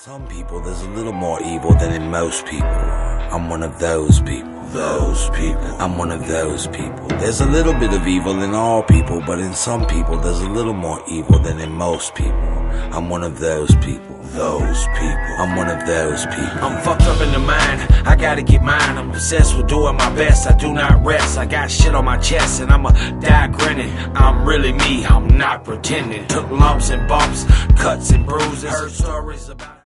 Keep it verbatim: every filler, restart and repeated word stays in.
Some people, there's a little more evil than in most people. I'm one of those people. Those people. I'm one of those people. There's a little bit of evil in all people, but in some people, there's a little more evil than in most people. I'm one of those people. Those people. I'm one of those people. I'm fucked up in the mind, I gotta get mine. I'm obsessed with doing my best, I do not rest. I got shit on my chest and I'ma die grinning. I'm really me, I'm not pretending. Took lumps and bumps, cuts and bruises. Heard stories about